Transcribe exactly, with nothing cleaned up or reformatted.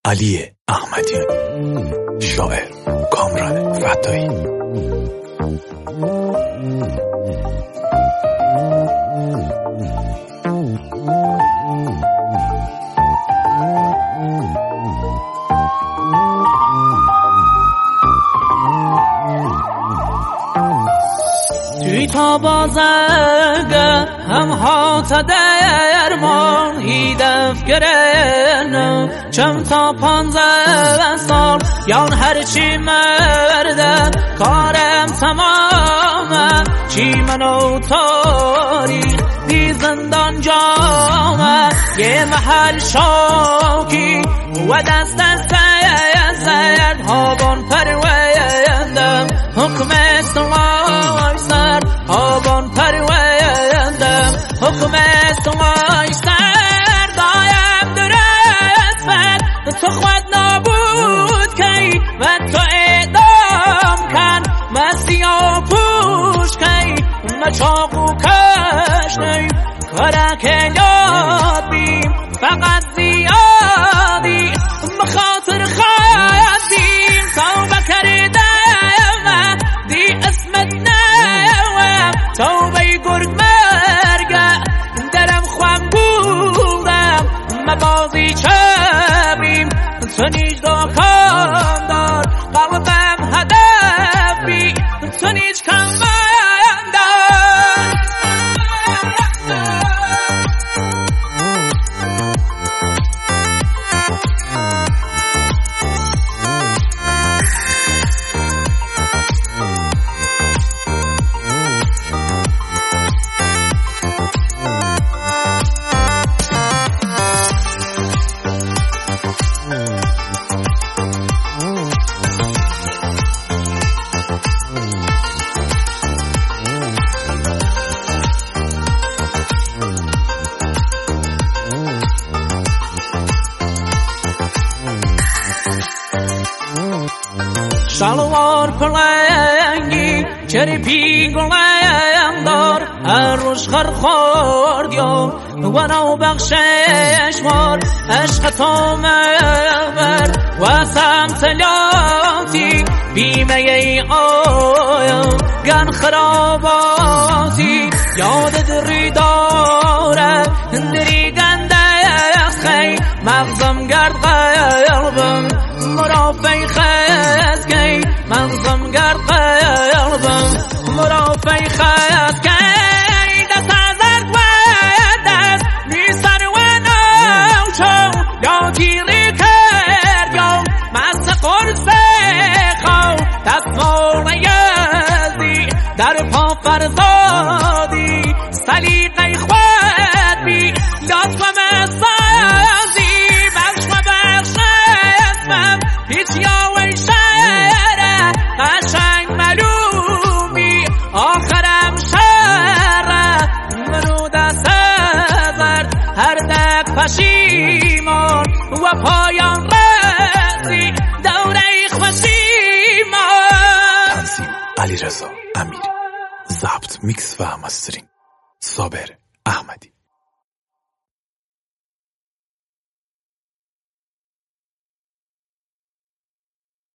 علی احمدیانی، شاعر کامران فتایی. توی تا بازگه هم هات درمان هیدف گرنم چم تا پانزده سال یان هرچی مرده کارم تمامه چی منو تاریخ بی زندان جامه یه محل شاکی و دست دست زرد هابان پرویندم حکم سلای سر هابان پرویندم حکم سلای سر دایم درست بد تو خود نابود کی و تو اعدام کن مسیح پوش کی و چاقو کش نی کارک یاد بیم فقط زیادی بخاطر خواهدیم توبه کردم دی اسمت نوم توبه گرگ مرگه درم خوام بودم مبازی چبیم تو نیج داکان دار قلبم هدفی تو نیج کم شلوار پلنگی چرپی گلنگ دار هر روش خر خورد یا و نو بخشش مار عشق تو مبر و سمت لاتی بیمه ای آیا گن خراباتی یاد دری داره دری گنده خی مغزم گرد قلبم مرافعی خست کی مغزم گرد قلبم مرافعی خست کی دست ازت و دست میسر و نوچو یا گیری کرد یا مست قرص خو دست مال یزدی در پا فرزادی سلیقه خود بی لطفم سازی بخش و بخش اسمم هیچ یاوی شهره قشنگ ملومی آخرم شهره منو دست زرد هر دک پشیمان و پایان رسی دوره خوشیمان. تنظیم علیرضا امیری، ضبط میکس و مسترینگ صابر احمدی.